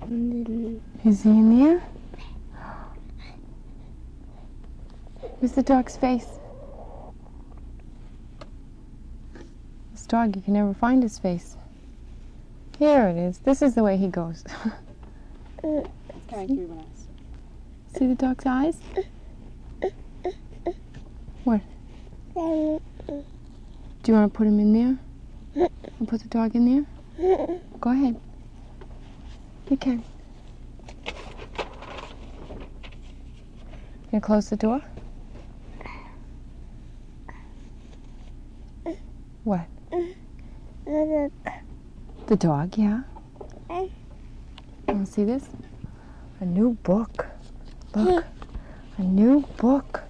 Is he in there? Where's the dog's face? This dog, you can never find his face. Here it is. This is the way he goes. See the dog's eyes? What? Do you want to put him in there? And put the dog in there? Go ahead. You can. You close the door? What? The dog, yeah. Want to see this? A new book. Look, a new book.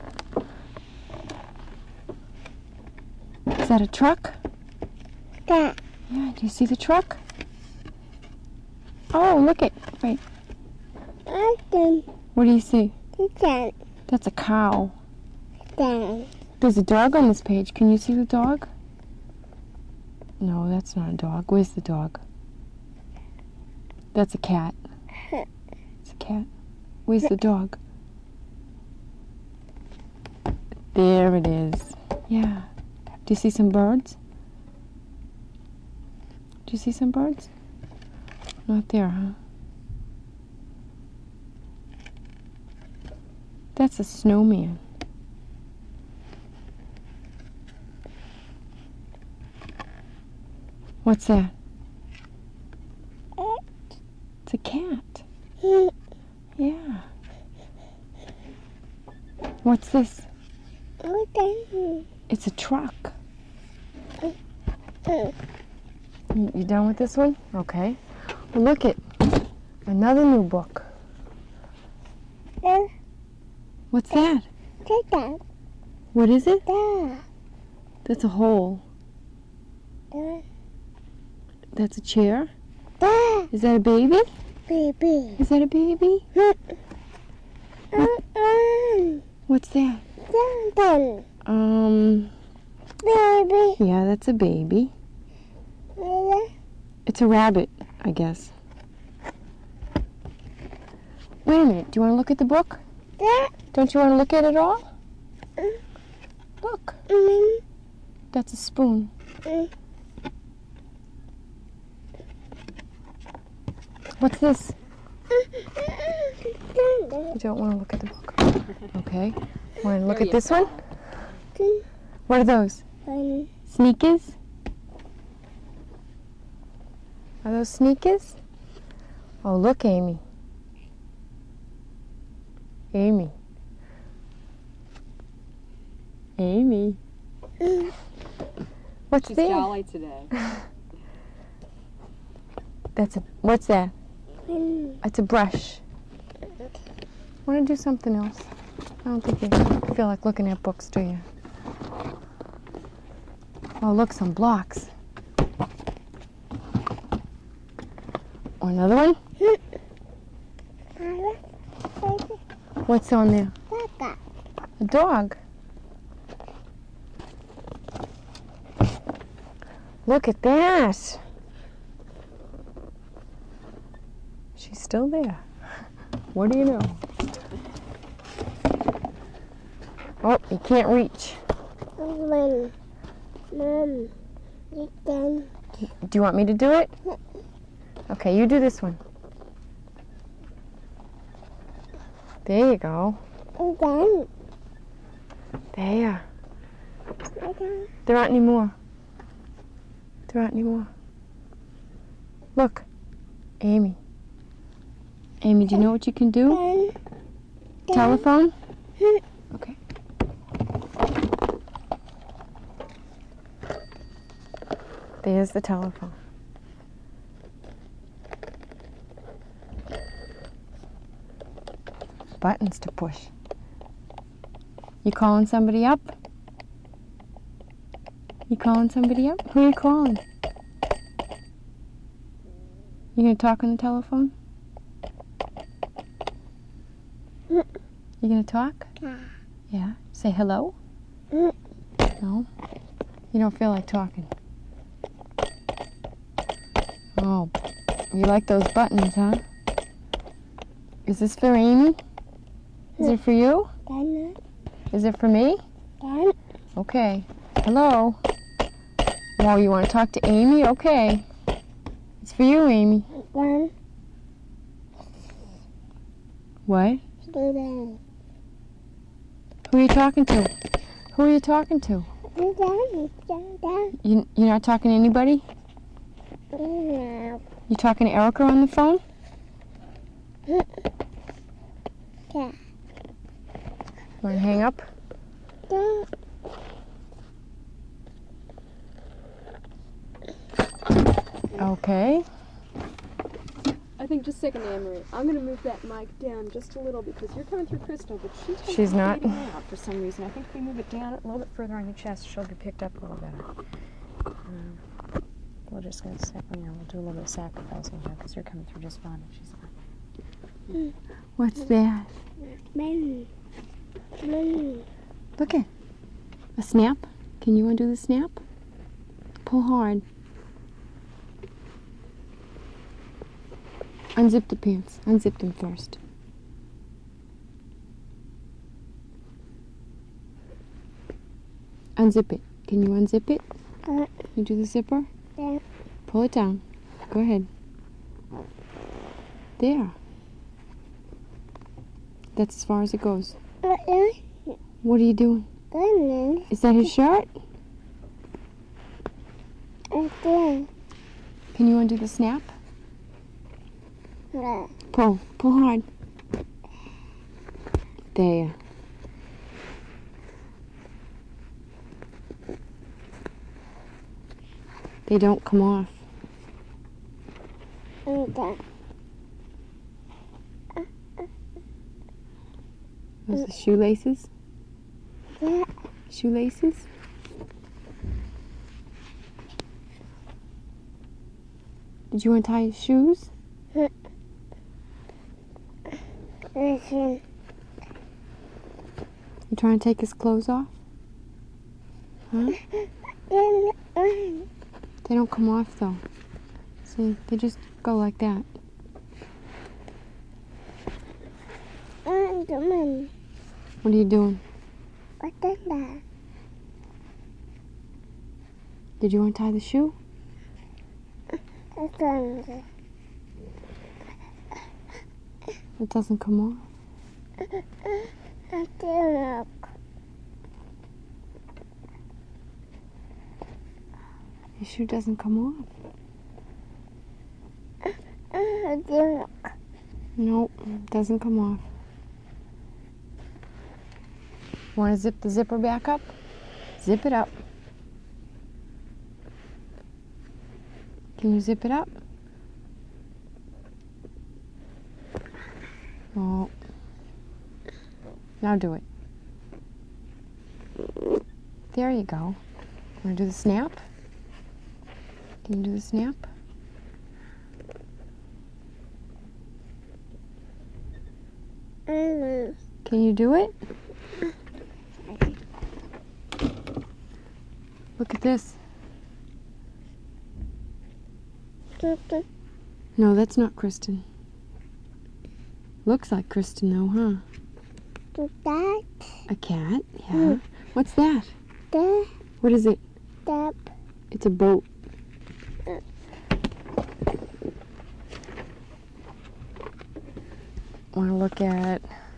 Is that a truck? Yeah, do you see the truck? Oh, look it. Wait. What do you see? That's a cow. There's a dog on this page. Can you see the dog? No, that's not a dog. Where's the dog? That's a cat. It's a cat. Where's the dog? There it is. Yeah. Do you see some birds? Do you see some birds? Not there, huh? That's a snowman. What's that? It's a cat. Yeah. What's this? It's a truck. You done with this one? Okay. Well, look at another new book. What's that? What is it? That's a hole. That's a chair? Is that a baby? Is that a baby? What's that? Yeah, that's a baby. It's a rabbit, I guess. Wait a minute, do you want to look at the book? Don't you want to look at it all? Look. That's a spoon. What's this? You don't want to look at the book. Okay. Want to look at this one? What are those? Sneakers? Are those sneakers? Oh, look, Amy. Amy. Amy. What's She's there? jolly today. What's that? It's a brush. Want to do something else? I don't think you feel like looking at books, do you? Oh, look, some blocks. Oh, another one? What's on there? A dog. Look at that. She's still there. What do you know? Oh, you can't reach. Mom, you can. Do you want me to do it? Okay, you do this one. There you go. Again. There. Again. There aren't any more. There aren't any more. Look, Amy. Amy, do you know what you can do? Telephone? Okay. There's the telephone. Buttons to push. You calling somebody up? You calling somebody up? Who are you calling? You gonna talk on the telephone? You gonna talk? Yeah. Say hello? No? You don't feel like talking? Oh, You like those buttons, huh? Is this for Amy? Is it for you? Done. Is it for me? Done. Okay. Hello? Well, you want to talk to Amy? Okay. It's for you, Amy. Done. What? Done. Who are you talking to? Who are you talking to? Done. You're not talking to anybody? No. You talking to Erica on the phone? Yeah. Want to hang up? Done. Okay. I think just a second, Anne-Marie. I'm going to move that mic down just a little because you're coming through Crystal, but She's not. fading out for some reason. I think if we move it down a little bit further on your chest, she'll be picked up a little better. We're just going to we'll do a little bit of sacrificing here because you're coming through just fine and she's not. What's that? Done. Done. Look at a snap. Can you undo the snap? Pull hard. Unzip the pants. Unzip them first. Unzip it. Can you unzip it? You do the zipper? Yeah. Pull it down. Go ahead. There. That's as far as it goes. What are you doing? Done. Is that his shirt? Done. Can you undo the snap? Done. Pull. Pull hard. There. They don't come off. Done. Those are shoelaces? Yeah. Shoelaces? Did you untie his shoes? Listen. You trying to take his clothes off? Huh? They don't come off though. See, they just go like that. Done. What are you doing? What is that? Did you untie the shoe? Done. It doesn't come off. Done. Your shoe doesn't come off. Done. Nope, it doesn't come off. Want to zip the zipper back up? Zip it up. Can you zip it up? Oh. Now do it. There you go. Want to do the snap? Can you do the snap? Can you do it? Look at this. No, that's not Kristen. Looks like Kristen though, huh? That. A cat? Yeah. What's that? The. What is it? The. It's a boat. Want to look at...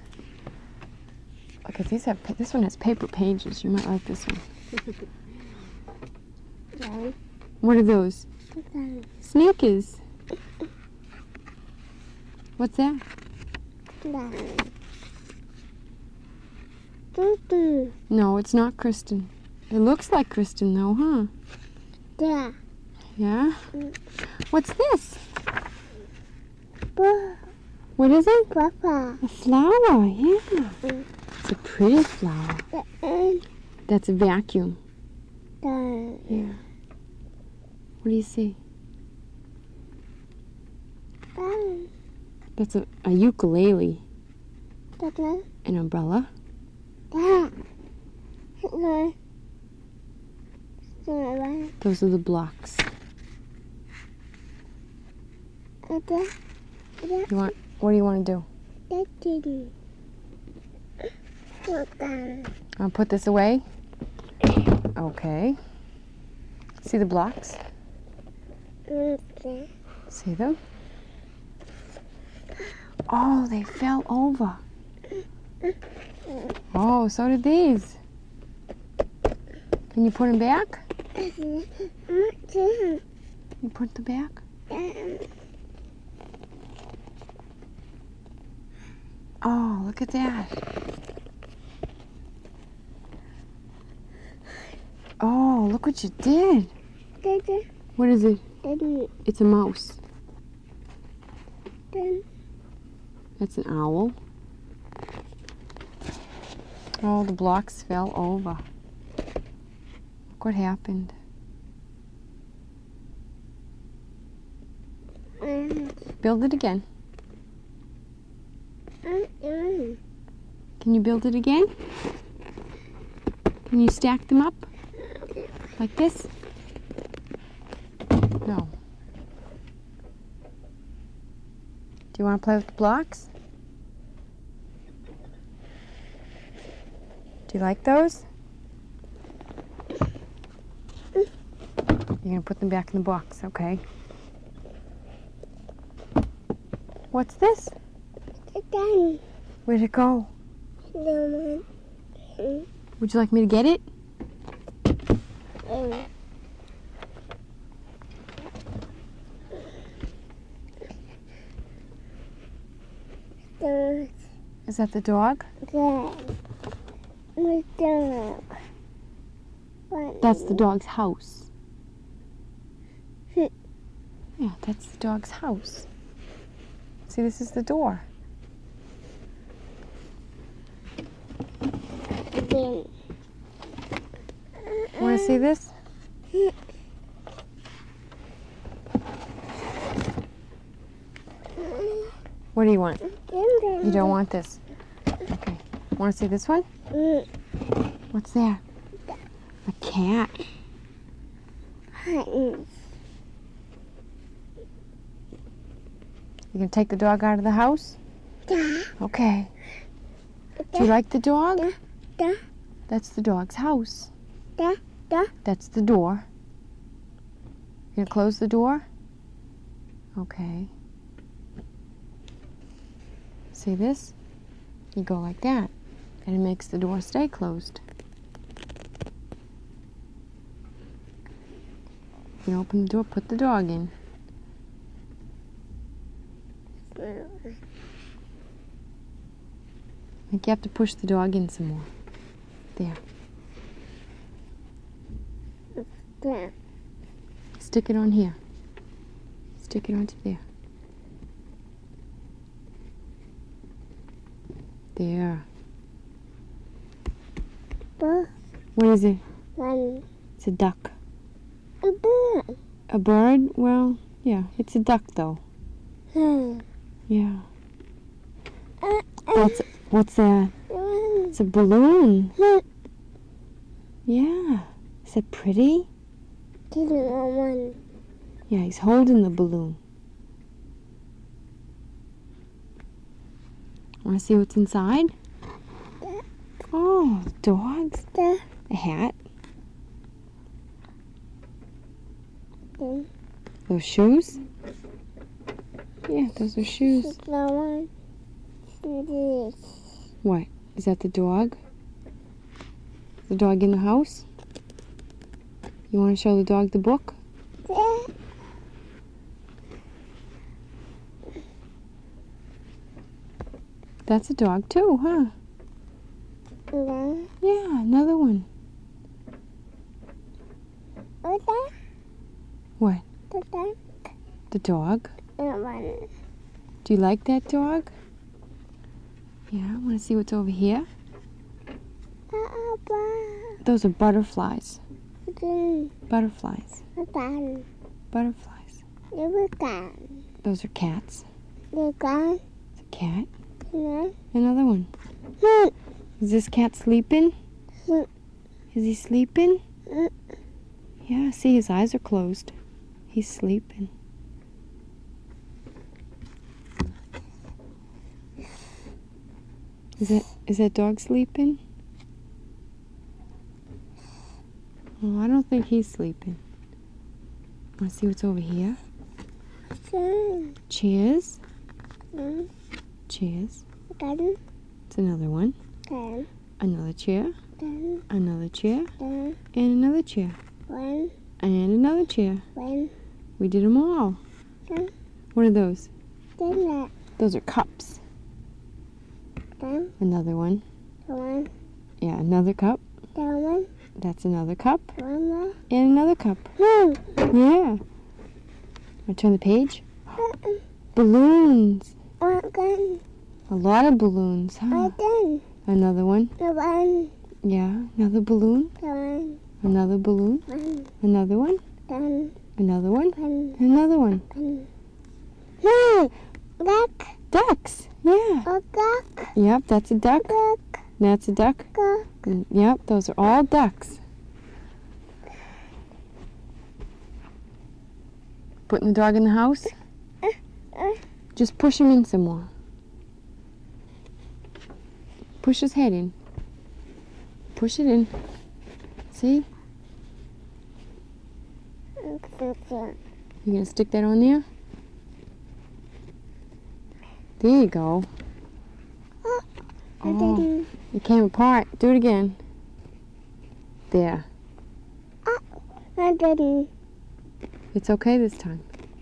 Look at these. This one has paper pages. You might like this one. Done. What are those? Done. Sneakers. What's that? Done. Done. No, it's not Kristen. It looks like Kristen though, huh? Yeah. Yeah? What's this? Papa. What is it? Papa. A flower, yeah. It's a pretty flower. That's a vacuum. Done. Yeah. What do you see? Done. That's a ukulele. Done. An umbrella. Yeah. Done. Those are the blocks. What do you want to do? I'll put this away. Okay. See the blocks? See them? Oh, they fell over. Oh, so did these. Can you put them back? You put them back? Oh, look at that. Oh, look what you did. What is it? It's a mouse. That's an owl. Oh, the blocks fell over. Look what happened. Build it again. Can you build it again? Can you stack them up? Like this? No. Do you want to play with the blocks? Do you like those? You're going to put them back in the box, okay? What's this? Where'd it go? Would you like me to get it? Is that the dog? That's the dog's house. Yeah, that's the dog's house. See, this is the door. Want to see this? What do you want? You don't want this. Okay. Want to see this one? What's that? A cat. You gonna take the dog out of the house? Okay. Do you like the dog? That's the dog's house. That's the door. You gonna close the door? Okay. See this? You go like that, and it makes the door stay closed. You open the door, put the dog in. I think you have to push the dog in some more. There. Stick it on here. Stick it onto there. There. What is it? It's a duck. A bird? Well, yeah, it's a duck though. Yeah. What's that? It's a balloon. Yeah. Is it pretty? Yeah, he's holding the balloon. Want to see what's inside? Oh, dogs. A hat. Those shoes? Yeah, those are shoes. What? Is that the dog? The dog in the house? You want to show the dog the book? That's a dog too, huh? Yeah, another one. What? The dog? Do you like that dog? Yeah, want to see what's over here? Those are butterflies. Butterflies. Butterflies. Those are cats. It's a cat. Another one. Is this cat sleeping? Is he sleeping? Yeah, see, his eyes are closed. He's sleeping. Is that dog sleeping? Oh, I don't think he's sleeping. Want to see what's over here? Cheers. Cheers. It's another one. Another chair. Another chair. And another chair. And another chair. We did them all. What are those? Those are cups. Another one. Yeah, another cup. That's another cup. And another cup. Yeah. Want to turn the page? Balloons. A lot of balloons, huh? Another one. Yeah, another balloon. Another balloon. Another one. Another one. Another one. Ducks. Yeah. Yep, that's a duck. That's a duck. Yep, those are all ducks. Putting the dog in the house? Just push him in some more. Push his head in. Push it in. See? You gonna stick that on there? There you go. Oh, it came apart. Do it again. There. It's okay this time.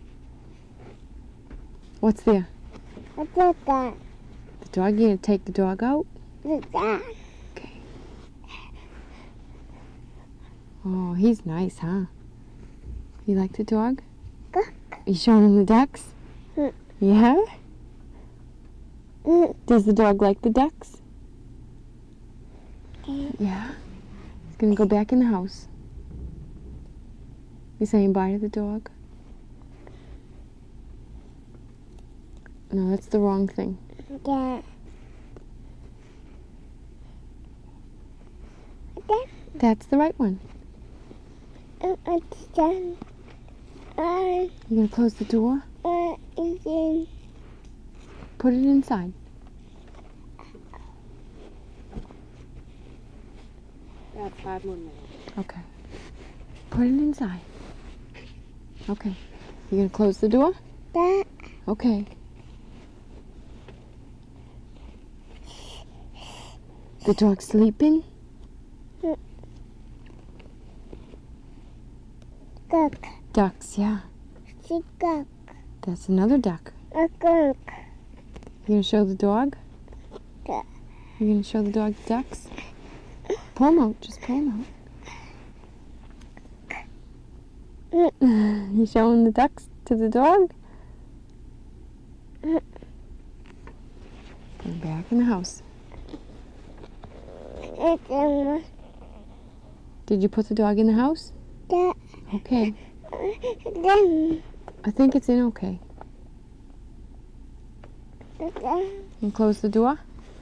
What's there? The dog? You gonna take the dog out? Okay. Oh, he's nice, huh? You like the dog? You showing him the ducks? Yeah? Does the dog like the ducks? Yeah? He's gonna go back in the house. You saying bye to the dog? No, that's the wrong thing. That's the right one. You gonna close the door? Put it inside. That's 5 more minutes. Okay. Put it inside. Okay. You gonna close the door? Okay. The dog's sleeping? Ducks, yeah. That's another duck. You gonna show the dog? You gonna show the dog the ducks? Pull them out. Just pull them out. You showing the ducks to the dog? Put him back in the house. Did you put the dog in the house? Okay. I think it's in okay. And close the door.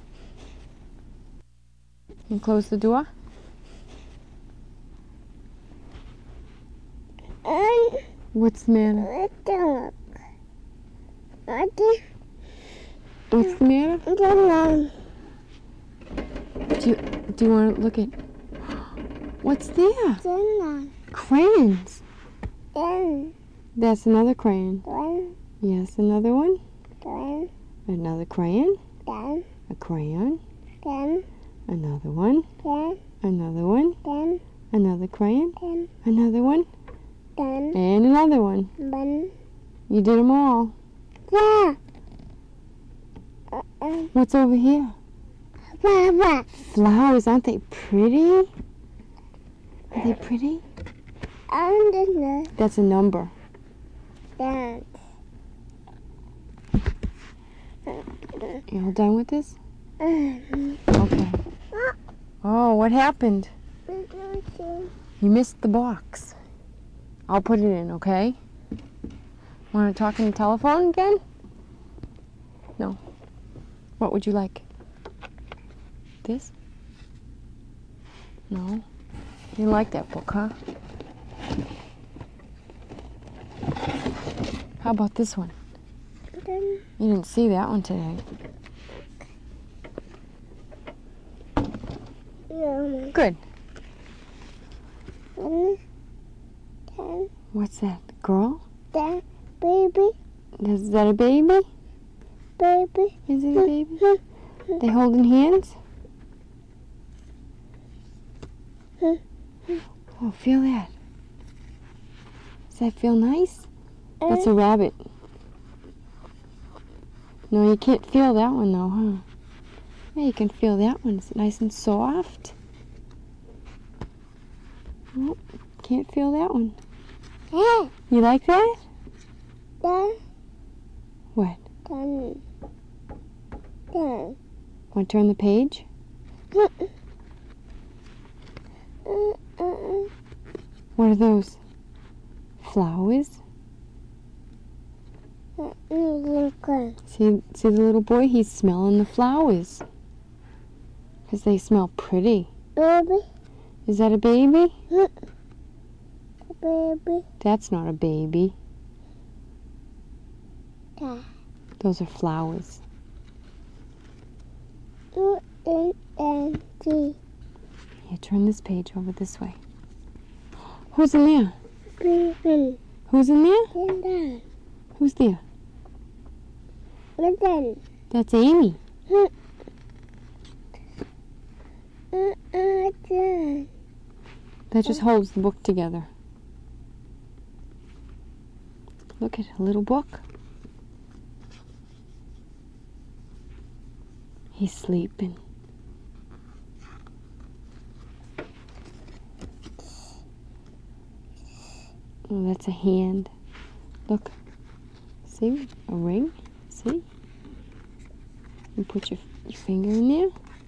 And close the door. What's the matter? What's the matter? Do you want to look at... What's there? Crayons. That's another crayon. Yes, another one. Another crayon. A crayon. Another one. Another one. Another crayon. Another one. And another one. You did them all. What's over here? Flowers. Aren't they pretty? Are they pretty? That's a number. You all done with this? Okay. Oh, what happened? You missed the box. I'll put it in, okay? Want to talk on the telephone again? No. What would you like? This? No. You didn't like that book, huh? How about this one? You didn't see that one today. Yeah. Good. 10, 10, What's that? Girl? 10, baby, Is that a baby? baby. Is it a baby? They holding hands? Oh, feel that. Does that feel nice? That's a rabbit. No, you can't feel that one though, huh? Yeah, you can feel that one. It's nice and soft. Oh, can't feel that one. Yeah. You like that? 10, What? 10, 10. Want to turn the page? What are those? Flowers? See the little boy? He's smelling the flowers. Because they smell pretty. Baby, Is that a baby? baby. That's not a baby. Da. Those are flowers. U-N-N-G. Here, turn this page over this way. Who's in there? Baby. Who's in there? Then. Who's there? Then. That's Amy. Then. That just holds the book together. Look at a little book. He's sleeping. Oh, that's a hand. Look. See? A ring? See? You put your finger in there.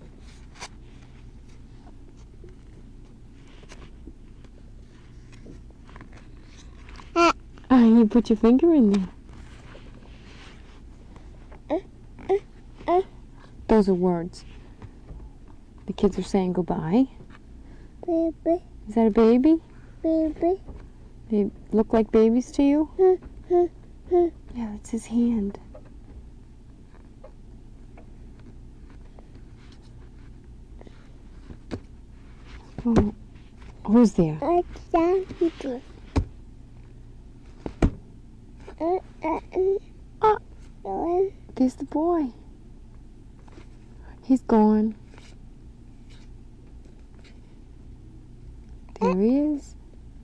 You put your finger in there. Those are words. The kids are saying goodbye. Baby. Is that a baby? Baby. They look like babies to you? Yeah, that's his hand. Oh, who's there? I can't eat. There's the boy. He's gone. There he is.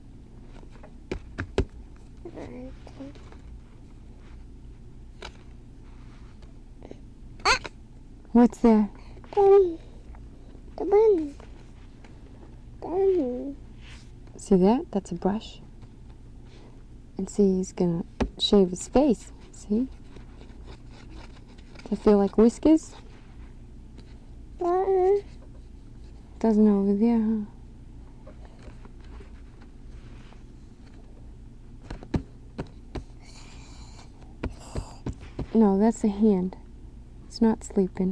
What's that? The bun. See that? That's a brush. And see, he's gonna shave his face. See? Does it feel like whiskers? Doesn't over there, huh? No, that's a hand. It's not sleeping.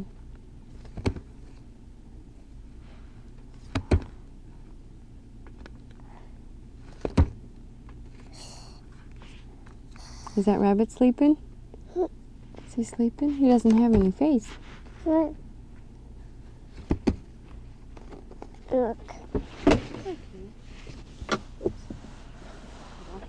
Is that rabbit sleeping? Is he sleeping? He doesn't have any face. Look.